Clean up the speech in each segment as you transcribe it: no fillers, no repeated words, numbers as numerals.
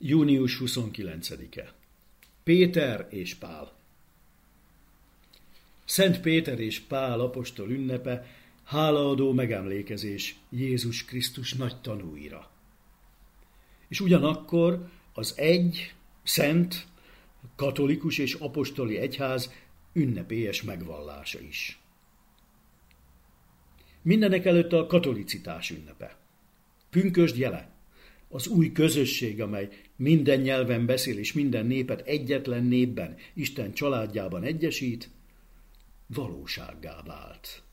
Június 29-e. Péter és Pál. Szent Péter és Pál apostol ünnepe, hálaadó megemlékezés Jézus Krisztus nagy tanúira. És ugyanakkor az egy, szent, katolikus és apostoli egyház ünnepélyes megvallása is. Mindenek előtt a katolicitás ünnepe. Pünkösd jele, az új közösség, amely minden nyelven beszél és minden népet egyetlen népben, Isten családjában egyesít, valósággá vált.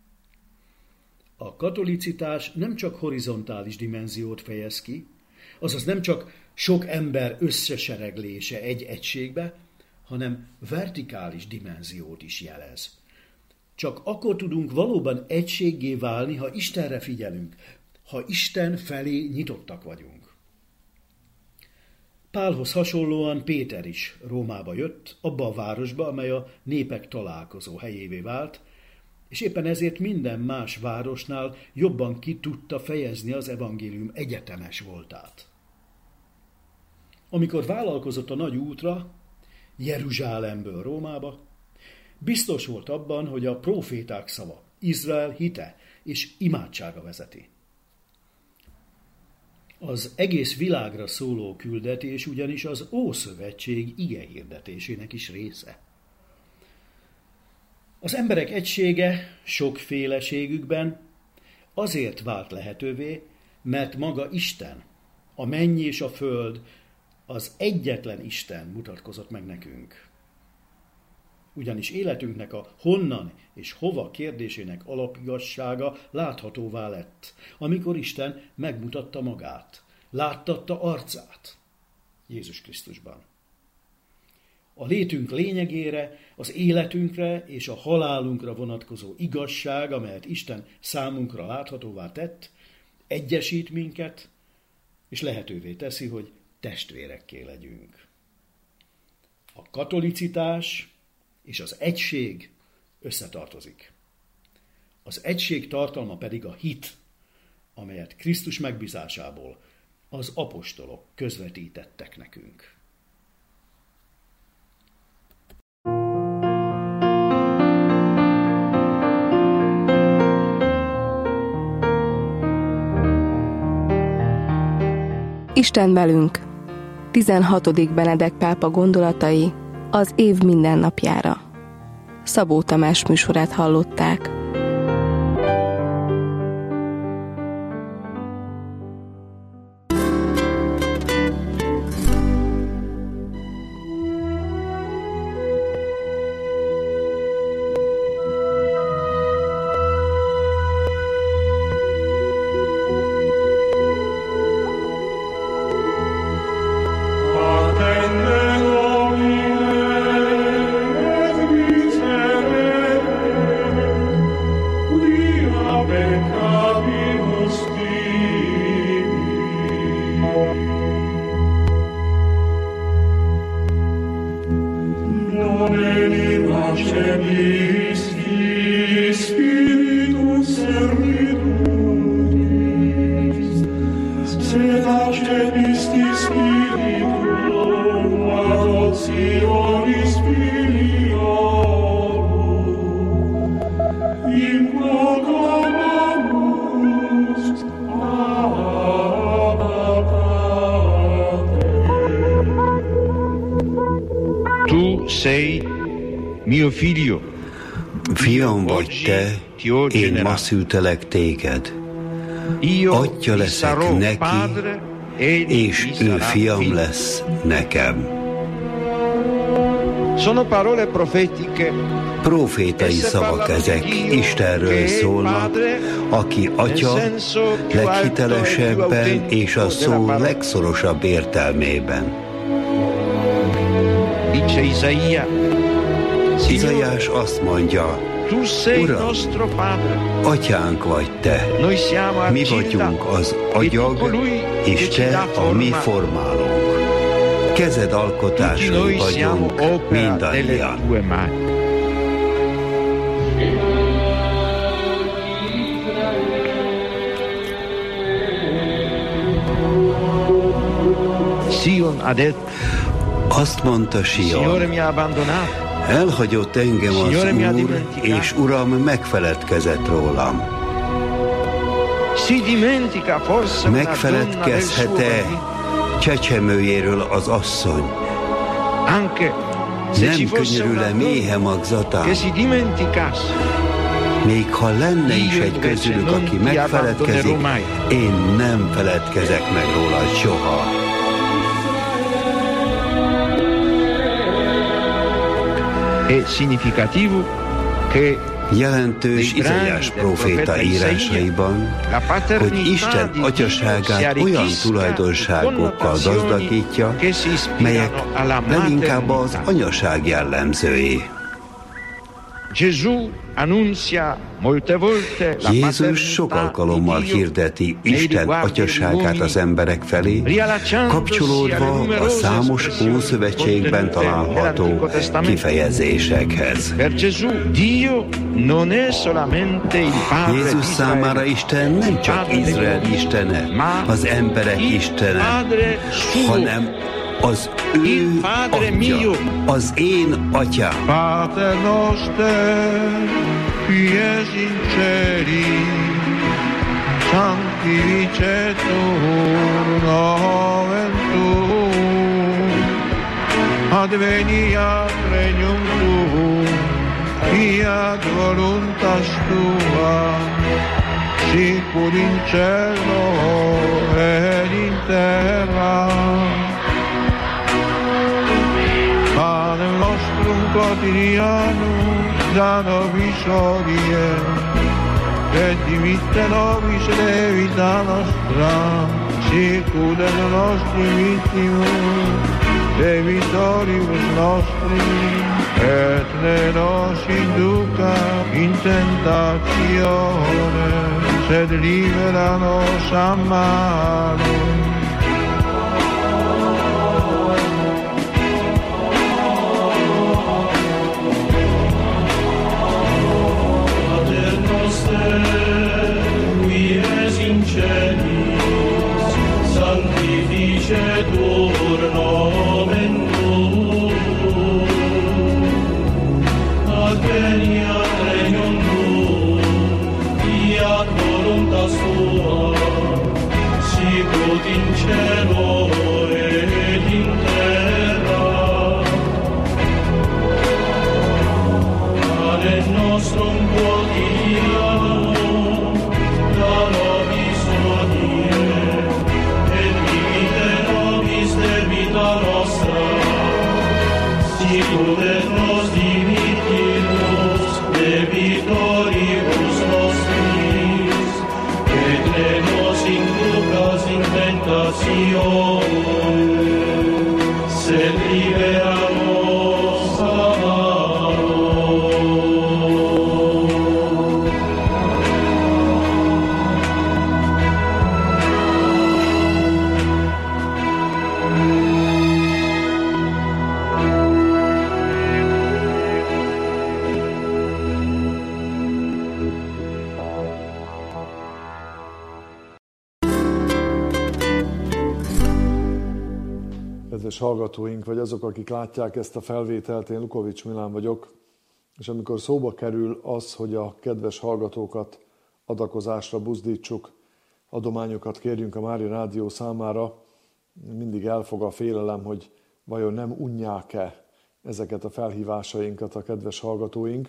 A katolicitás nem csak horizontális dimenziót fejez ki, azaz nem csak sok ember összesereglése egy egységbe, hanem vertikális dimenziót is jelez. Csak akkor tudunk valóban egységgé válni, ha Istenre figyelünk, ha Isten felé nyitottak vagyunk. Pálhoz hasonlóan Péter is Rómába jött, abba a városba, amely a népek találkozó helyévé vált, és éppen ezért minden más városnál jobban ki tudta fejezni az evangélium egyetemes voltát. Amikor vállalkozott a nagy útra, Jeruzsálemből Rómába, biztos volt abban, hogy a próféták szava, Izrael hite és imádsága vezeti. Az egész világra szóló küldetés ugyanis az Ószövetség igehirdetésének is része. Az emberek egysége sokféleségükben azért vált lehetővé, mert maga Isten, a menny és a föld, az egyetlen Isten mutatkozott meg nekünk. Ugyanis életünknek a honnan és hova kérdésének alapigazsága láthatóvá lett, amikor Isten megmutatta magát, láttatta arcát Jézus Krisztusban. A létünk lényegére, az életünkre és a halálunkra vonatkozó igazság, amelyet Isten számunkra láthatóvá tett, egyesít minket, és lehetővé teszi, hogy testvérekké legyünk. A katolicitás és az egység összetartozik. Az egység tartalma pedig a hit, amelyet Krisztus megbízásából az apostolok közvetítettek nekünk. Isten velünk. 16. Benedek pápa gondolatai az év mindennapjára. Szabó Tamás műsorát hallották. Fiam vagy te, én ma szültelek téged. Atya leszek neki, és ő fiam lesz nekem. Profétai szavak ezek, Istenről szólnak, aki Atya leghitelesebben és a szó legszorosabb értelmében. Izaiás azt mondja, Uram, Atyánk vagy te, mi vagyunk az agyag, és te a mi formálónk. Kezed alkotásai vagyunk mindannyian. Azt mondta Sion, elhagyott engem az Úr, és Uram megfeledkezett rólam. Megfeledkezhet-e csecsemőjéről az asszony? Nem könyörül-e méhe magzatán? Még ha lenne is egy közülük, aki megfeledkezik, én nem feledkezek meg róla soha. Jelentős Izaiás próféta írásaiban, hogy Isten atyaságát olyan tulajdonságokkal gazdagítja, melyek leginkább az anyaság jellemzői. Jézus sok alkalommal hirdeti Isten atyaságát az emberek felé, kapcsolódva a számos Ószövetségben található kifejezésekhez. Jézus számára Isten nem csak Izrael istene, az emberek istene, hanem az ő atya, az én atyám. Pater noster, qui es in celi, sanctificetur nomen tuum, adveniat regnum tuum, fiat voluntas tua, sicur in cielo et in terra. Panem nostrum quotidianum da nobis hodie, et dimitte nobis debita nostra, sicut et nostri vittimus debitoribus nostri, et ne nos induca in tentatione, sed libera nos a malo. Sanctificetur nomen tuum, adveniat regnum tuum, fiat voluntas tua, sicut in cielo et in terra. Panem nostrum quotidianum da nobis hodie, debita nostra, sicut et nos dimittimus debitoribus nostris, et ne nos inducas in tentatione, sed libera nos a malo. Kedves hallgatóink, vagy azok, akik látják ezt a felvételt, én Lukovics Milán vagyok, és amikor szóba kerül az, hogy a kedves hallgatókat adakozásra buzdítsuk, adományokat kérjünk a Mária Rádió számára, mindig elfog a félelem, hogy vajon nem unják-e ezeket a felhívásainkat a kedves hallgatóink.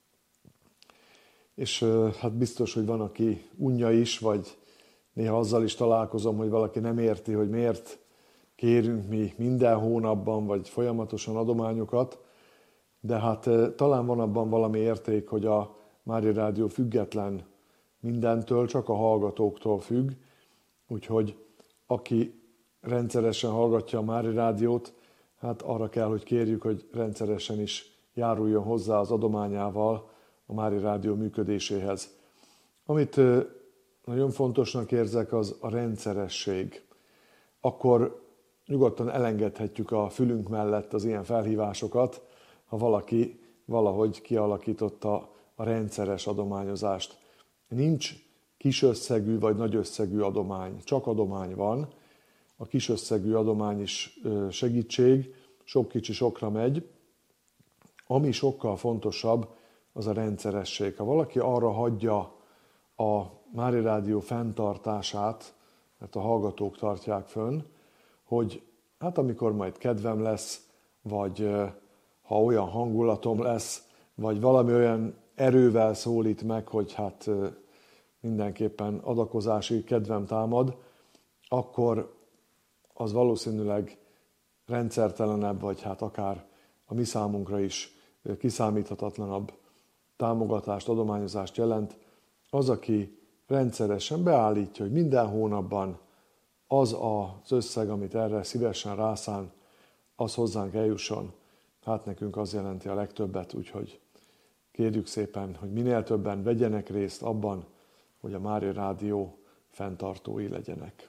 És hát biztos, hogy van, aki unja is, vagy néha azzal is találkozom, hogy valaki nem érti, hogy miért kérünk mi minden hónapban, vagy folyamatosan adományokat, de hát talán van abban valami érték, hogy a Mária Rádió független mindentől, csak a hallgatóktól függ, úgyhogy aki rendszeresen hallgatja a Mária Rádiót, hát arra kell, hogy kérjük, hogy rendszeresen is járuljon hozzá az adományával a Mária Rádió működéséhez. Amit nagyon fontosnak érzek, az a rendszeresség. Akkor nyugodtan elengedhetjük a fülünk mellett az ilyen felhívásokat, ha valaki valahogy kialakította a rendszeres adományozást. Nincs kis összegű vagy nagy összegű adomány, csak adomány van. a kisösszegű adomány is segítség, sok kicsi sokra megy. Ami sokkal fontosabb, az a rendszeresség. Ha valaki arra hagyja a Mária Rádió fenntartását, mert a hallgatók tartják fönn, hogy hát amikor majd kedvem lesz, vagy ha olyan hangulatom lesz, vagy valami olyan erővel szólít meg, hogy hát mindenképpen adakozási kedvem támad, akkor az valószínűleg rendszertelenebb, vagy hát akár a mi számunkra is kiszámíthatatlanabb támogatást, adományozást jelent. Az, aki rendszeresen beállítja, hogy minden hónapban az az összeg, amit erre szívesen rászán, az hozzánk eljusson. Hát nekünk az jelenti a legtöbbet, úgyhogy kérjük szépen, hogy minél többen vegyenek részt abban, hogy a Mária Rádió fenntartói legyenek.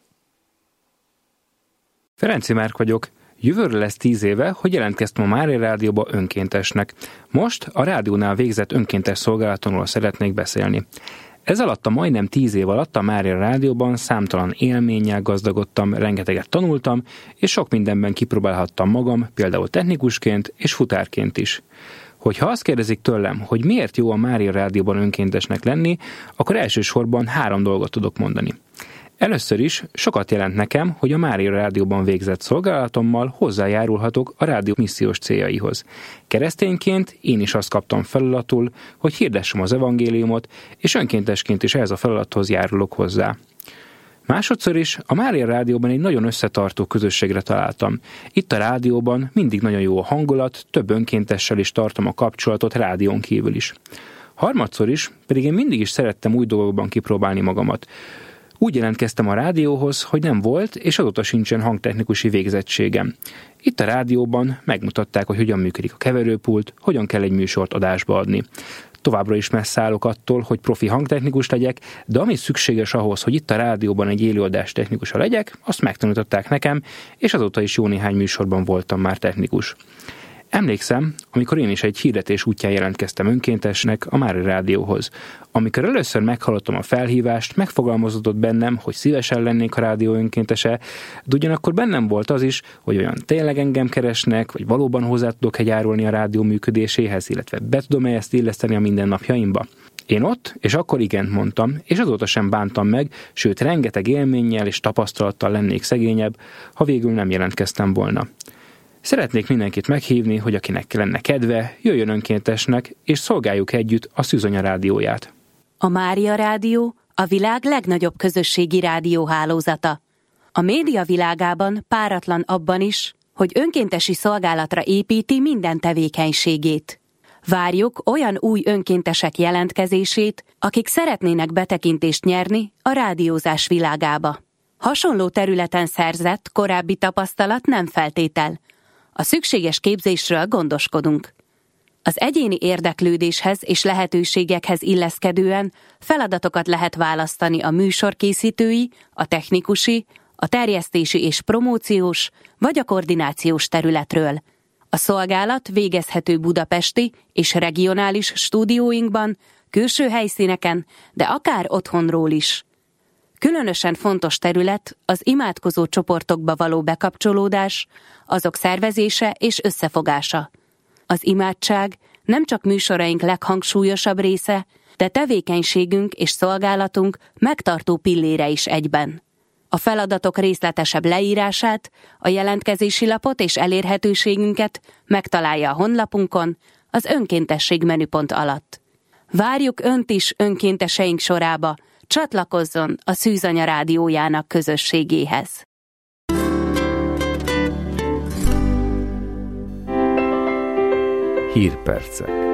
Ferenczy Márk vagyok. Jövőre lesz 10 éve, hogy jelentkeztem a Mária Rádióba önkéntesnek. Most a rádiónál végzett önkéntes szolgálatomról szeretnék beszélni. Ez alatt a majdnem 10 év alatt a Mária Rádióban számtalan élménnyel gazdagodtam, rengeteget tanultam, és sok mindenben kipróbálhattam magam, például technikusként és futárként is. Hogyha azt kérdezik tőlem, hogy miért jó a Mária Rádióban önkéntesnek lenni, akkor elsősorban 3 dolgot tudok mondani. Először is sokat jelent nekem, hogy a Mária Rádióban végzett szolgálatommal hozzájárulhatok a rádió missziós céljaihoz. Keresztényként én is azt kaptam feladatul, hogy hirdessem az evangéliumot, és önkéntesként is ehhez a feladathoz járulok hozzá. Másodszor is a Mária Rádióban egy nagyon összetartó közösségre találtam. Itt a rádióban mindig nagyon jó a hangulat, több önkéntessel is tartom a kapcsolatot rádión kívül is. Harmadszor is pedig én mindig is szerettem új dolgokban kipróbálni magamat. Úgy jelentkeztem a rádióhoz, hogy nem volt, és azóta sincsen hangtechnikusi végzettségem. Itt a rádióban megmutatták, hogy hogyan működik a keverőpult, hogyan kell egy műsort adásba adni. Továbbra is messze állok attól, hogy profi hangtechnikus legyek, de ami szükséges ahhoz, hogy itt a rádióban egy élőadás technikusa legyek, azt megtanították nekem, és azóta is jó néhány műsorban voltam már technikus. Emlékszem, amikor én is egy hirdetés útján jelentkeztem önkéntesnek a Mária Rádióhoz. Amikor először meghallottam a felhívást, megfogalmazódott bennem, hogy szívesen lennék a rádió önkéntese, de ugyanakkor bennem volt az is, hogy olyan tényleg engem keresnek, vagy valóban hozzá tudok járulni a rádió működéséhez, illetve be tudom-e ezt illeszteni a mindennapjaimba. Én ott, és akkor igent mondtam, és azóta sem bántam meg, sőt rengeteg élménnyel és tapasztalattal lennék szegényebb, ha végül nem jelentkeztem volna. Szeretnék mindenkit meghívni, hogy akinek lenne kedve, jöjjön önkéntesnek, és szolgáljuk együtt a Szűzanya rádióját. A Mária Rádió a világ legnagyobb közösségi rádióhálózata. A média világában páratlan abban is, hogy önkéntesi szolgálatra építi minden tevékenységét. Várjuk olyan új önkéntesek jelentkezését, akik szeretnének betekintést nyerni a rádiózás világába. Hasonló területen szerzett korábbi tapasztalat nem feltétel. A szükséges képzésről gondoskodunk. Az egyéni érdeklődéshez és lehetőségekhez illeszkedően feladatokat lehet választani a műsorkészítői, a technikusi, a terjesztési és promóciós vagy a koordinációs területről. A szolgálat végezhető budapesti és regionális stúdióinkban, külső helyszíneken, de akár otthonról is. Különösen fontos terület az imádkozó csoportokba való bekapcsolódás, azok szervezése és összefogása. Az imádság nem csak műsoraink leghangsúlyosabb része, de tevékenységünk és szolgálatunk megtartó pillére is egyben. A feladatok részletesebb leírását, a jelentkezési lapot és elérhetőségünket megtalálja a honlapunkon, az önkéntesség menüpont alatt. Várjuk Önt is önkénteseink sorába, csatlakozzon a Szűzanya rádiójának közösségéhez. Hírpercek.